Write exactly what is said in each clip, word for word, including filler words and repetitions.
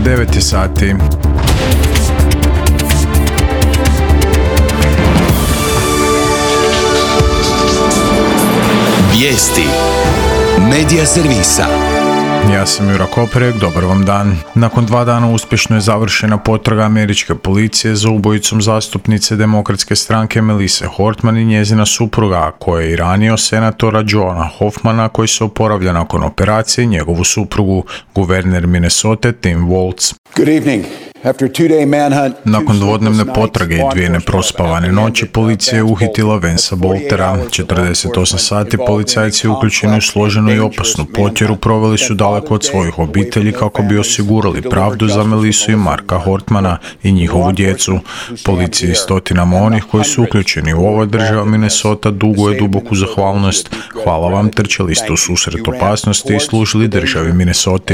devet sati. Vijesti Medija servisa. Ja sam Jura Koprek, dobar vam dan. Nakon dva dana uspješno je završena potraga američke policije za ubojicom zastupnice demokratske stranke Melisse Hortman i njezina supruga, koja je i ranio senatora Johna Hoffmana koji se oporavlja nakon operacije, njegovu suprugu, guverner Minnesota Tim Walz. Good evening. Nakon dvodnevne potrage i dvije neprospavane noći, policija je uhitila Vansa Boltera. četrdeset osam sati policajci uključeni u složenu i opasnu potjeru proveli su daleko od svojih obitelji kako bi osigurali pravdu za Melissu i Marka Hortmana i njihovu djecu. Policiji i stotinama onih koji su uključeni u ovoj državi Minnesota duguje duboku zahvalnost. Hvala vam, trčali ste u susret opasnosti i služili državi Minnesota.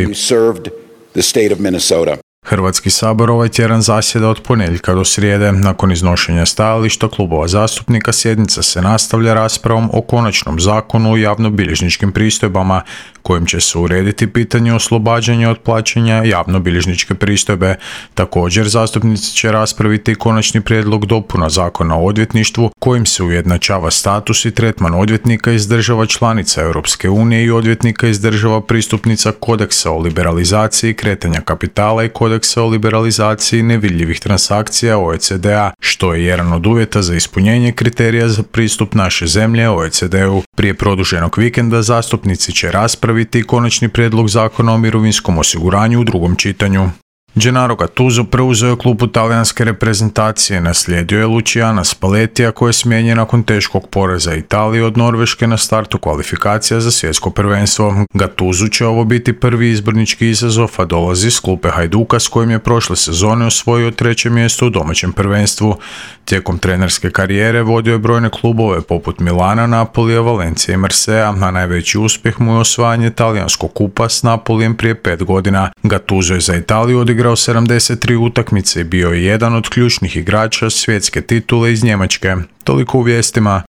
Hrvatski sabor ovaj tjedan zasjeda od ponedjeljka do srijede. Nakon iznošenja stajališta klubova zastupnika sjednica se nastavlja raspravom o konačnom zakonu o javnobilježničkim pristojbama, kojim će se urediti pitanje oslobađanja od plaćanja javnobilježničke pristojbe. Također, zastupnici će raspraviti konačni prijedlog dopuna zakona o odvjetništvu, kojim se ujednačava status i tretman odvjetnika iz država članica Europske unije i odvjetnika iz država pristupnica kodeksa o liberalizaciji kretanja kapitala i kodeksa o liberalizaciji nevidljivih transakcija O E C D-a, što je jedan od uvjeta za ispunjenje kriterija za pristup naše zemlje O E C D-u. Prije produženog vikenda zastupnici će raspraviti konačni prijedlog zakona o mirovinskom osiguranju u drugom čitanju. Gennaro Gattuso preuzeo je klubu talijanske reprezentacije, naslijedio je Luciana Spallettija koji je smijenjen nakon teškog poraza Italije od Norveške na startu kvalifikacija za svjetsko prvenstvo. Gattuso će ovo biti prvi izbornički izazov, a dolazi s klupe Hajduka s kojim je prošle sezone osvojio treće mjesto u domaćem prvenstvu. Tijekom trenerske karijere vodio je brojne klubove poput Milana, Napolija, Valencije i Marseja, a najveći uspjeh mu je osvajanje talijanskog kupa s Napolijem prije pet godina. Gattuso je za Italiju odigrao sedamdeset tri utakmice i bio je jedan od ključnih igrača svjetske titule iz Njemačke. Toliko u vijestima.